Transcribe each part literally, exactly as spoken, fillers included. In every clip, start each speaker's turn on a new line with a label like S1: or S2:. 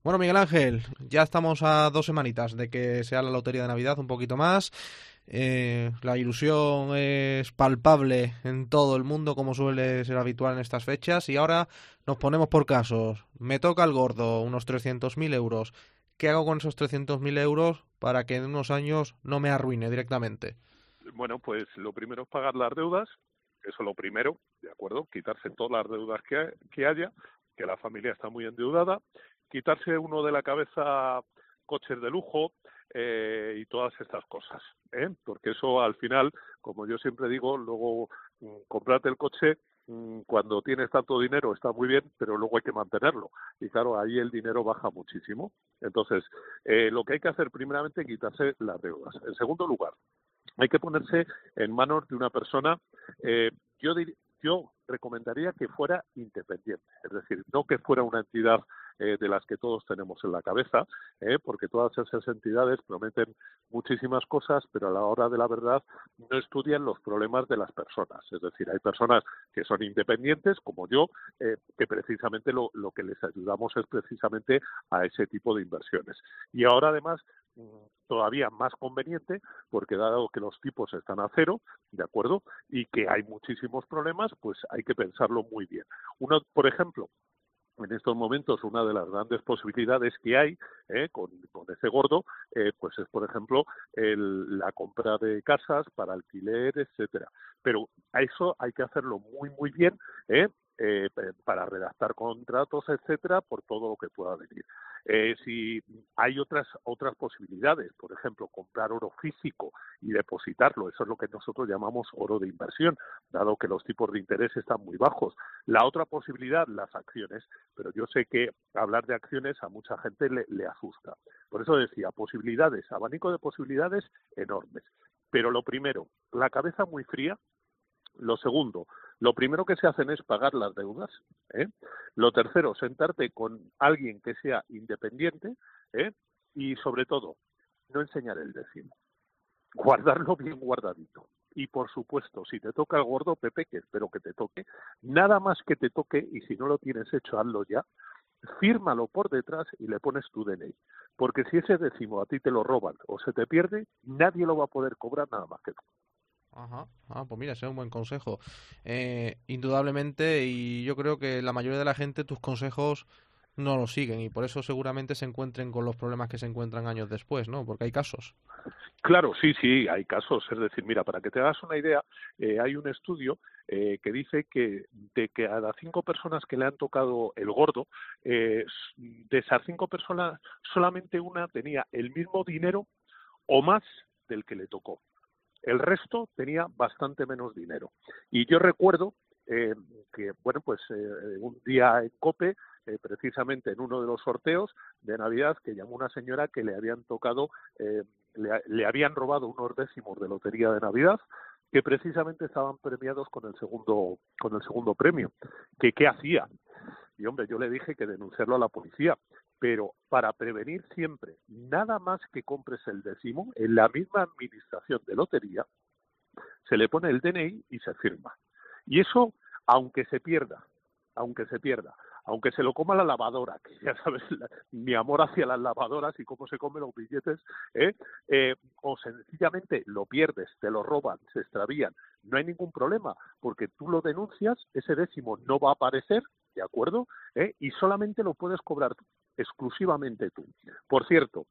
S1: Bueno, Miguel Ángel, ya estamos a dos semanitas de que sea la lotería de Navidad, un poquito más. Eh, la ilusión es palpable en todo el mundo, como suele ser habitual en estas fechas. Y ahora nos ponemos por casos. Me toca el gordo, unos trescientos mil euros. ¿Qué hago con esos trescientos mil euros para que en unos años no me arruine directamente?
S2: Bueno, pues lo primero es pagar las deudas, eso lo primero, ¿de acuerdo? Quitarse todas las deudas que, que haya, que la familia está muy endeudada, quitarse uno de la cabeza coches de lujo eh, y todas estas cosas, ¿eh? Porque eso al final, como yo siempre digo, luego mm, comprarte el coche mm, cuando tienes tanto dinero está muy bien, pero luego hay que mantenerlo. Y claro, ahí el dinero baja muchísimo. Entonces, eh, lo que hay que hacer primeramente es quitarse las deudas. En segundo lugar, hay que ponerse en manos de una persona, eh, yo, dir, yo recomendaría que fuera independiente, es decir, no que fuera una entidad eh, de las que todos tenemos en la cabeza, eh, porque todas esas entidades prometen muchísimas cosas, pero a la hora de la verdad no estudian los problemas de las personas. Es decir, hay personas que son independientes, como yo, eh, que precisamente lo, lo que les ayudamos es precisamente a ese tipo de inversiones. Y ahora, además, todavía más conveniente, porque dado que los tipos están a cero, ¿de acuerdo? Y que hay muchísimos problemas, pues hay que pensarlo muy bien. Uno, por ejemplo, en estos momentos una de las grandes posibilidades que hay eh, con, con ese gordo, eh, pues es, por ejemplo, el, la compra de casas para alquiler, etcétera. Pero a eso hay que hacerlo muy, muy bien, ¿eh? Eh, para redactar contratos, etcétera, por todo lo que pueda venir. Eh, si hay otras otras posibilidades, por ejemplo, comprar oro físico y depositarlo, eso es lo que nosotros llamamos oro de inversión, dado que los tipos de interés están muy bajos. La otra posibilidad, las acciones, pero yo sé que hablar de acciones a mucha gente le, le asusta. Por eso decía, posibilidades, abanico de posibilidades enormes. Pero lo primero, la cabeza muy fría. Lo segundo, lo primero que se hacen es pagar las deudas. ¿eh? Lo tercero, sentarte con alguien que sea independiente, ¿eh? Y sobre todo, no enseñar el décimo. Guardarlo bien guardadito. Y por supuesto, si te toca el gordo, Pepe, que espero que te toque, nada más que te toque, y si no lo tienes hecho, hazlo ya, fírmalo por detrás y le pones tu D N I. Porque si ese décimo a ti te lo roban o se te pierde, nadie lo va a poder cobrar nada más que tú.
S1: Ajá, ah, pues mira, ese es un buen consejo. Eh, indudablemente, y yo creo que la mayoría de la gente tus consejos no los siguen y por eso seguramente se encuentren con los problemas que se encuentran años después, ¿no? Porque hay casos.
S2: Claro, sí, sí, hay casos. Es decir, mira, para que te hagas una idea, eh, hay un estudio eh, que dice que de que a las cinco personas que le han tocado el gordo, eh, de esas cinco personas, solamente una tenía el mismo dinero o más del que le tocó. El resto tenía bastante menos dinero. Y yo recuerdo eh, que, bueno, pues eh, un día en COPE, eh, precisamente en uno de los sorteos de Navidad, que llamó una señora que le habían tocado, eh, le, le habían robado unos décimos de lotería de Navidad, que precisamente estaban premiados con el segundo, con el segundo premio. ¿Que qué hacía? Y hombre, yo le dije que denunciarlo a la policía, pero para prevenir siempre, nada más que compres el décimo, en la misma administración de lotería, se le pone el D N I y se firma. Y eso, aunque se pierda, aunque se pierda, aunque se lo coma la lavadora, que ya sabes la, mi amor hacia las lavadoras y cómo se comen los billetes, ¿eh? Eh, o sencillamente lo pierdes, te lo roban, se extravían, no hay ningún problema, porque tú lo denuncias, ese décimo no va a aparecer, ¿de acuerdo? ¿Eh? Y solamente lo puedes cobrar tú, exclusivamente tú. Por cierto,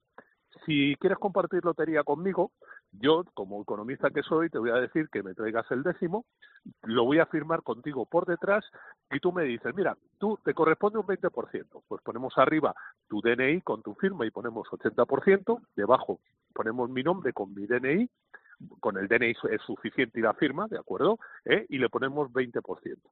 S2: si quieres compartir lotería conmigo, yo, como economista que soy, te voy a decir que me traigas el décimo, lo voy a firmar contigo por detrás y tú me dices, mira, tú te corresponde un veinte por ciento. Pues ponemos arriba tu D N I con tu firma y ponemos ochenta por ciento, debajo ponemos mi nombre con mi D N I, con el D N I es suficiente y la firma, ¿de acuerdo? ¿Eh? Y le ponemos veinte por ciento.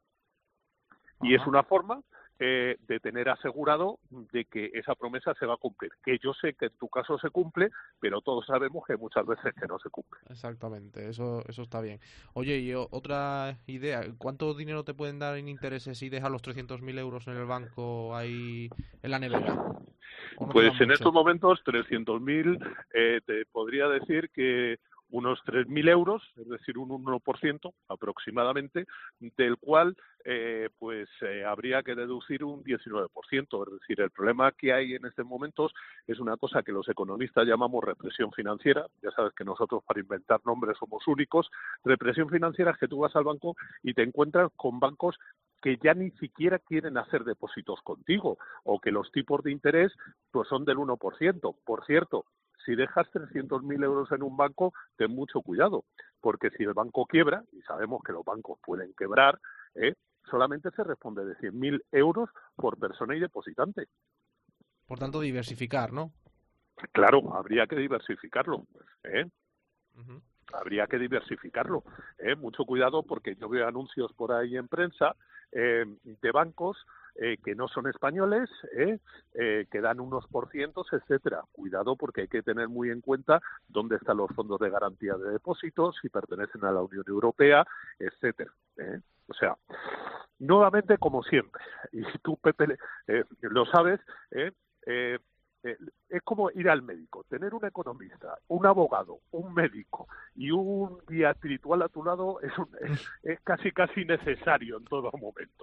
S2: Y es
S1: Ajá.
S2: una forma eh, de tener asegurado de que esa promesa se va a cumplir. Que yo sé que en tu caso se cumple, pero todos sabemos que muchas veces que no se cumple.
S1: Exactamente, eso, eso está bien. Oye, y o- otra idea, ¿cuánto dinero te pueden dar en intereses si dejas los trescientos mil euros en el banco ahí en la nevera? ¿O no te
S2: Pues
S1: dan
S2: en estos
S1: mucho?
S2: momentos, trescientos mil, eh, te podría decir que unos tres mil euros, es decir, un uno por ciento aproximadamente, del cual eh, pues eh, habría que deducir un diecinueve por ciento. Es decir, el problema que hay en estos momentos es una cosa que los economistas llamamos represión financiera. Ya sabes que nosotros para inventar nombres somos únicos. Represión financiera es que tú vas al banco y te encuentras con bancos que ya ni siquiera quieren hacer depósitos contigo, o que los tipos de interés pues son del uno por ciento. Por cierto, si dejas trescientos mil euros en un banco, ten mucho cuidado, porque si el banco quiebra, y sabemos que los bancos pueden quebrar, ¿eh? solamente se responde de cien mil euros por persona y depositante.
S1: Por tanto, diversificar, ¿no?
S2: Claro, habría que diversificarlo, ¿eh?
S1: Uh-huh.
S2: Habría que diversificarlo, ¿eh? Mucho cuidado, porque yo veo anuncios por ahí en prensa eh, de bancos eh, que no son españoles, ¿eh? Eh, que dan unos porcientos, etcétera. Cuidado, porque hay que tener muy en cuenta dónde están los fondos de garantía de depósitos, si pertenecen a la Unión Europea, etcétera, ¿eh? O sea, nuevamente, como siempre, y tú, Pepe, eh, lo sabes, ¿eh? Eh, Eh, es como ir al médico, tener un economista, un abogado, un médico y un guía espiritual a tu lado es, un, es, es casi casi necesario en todo momento.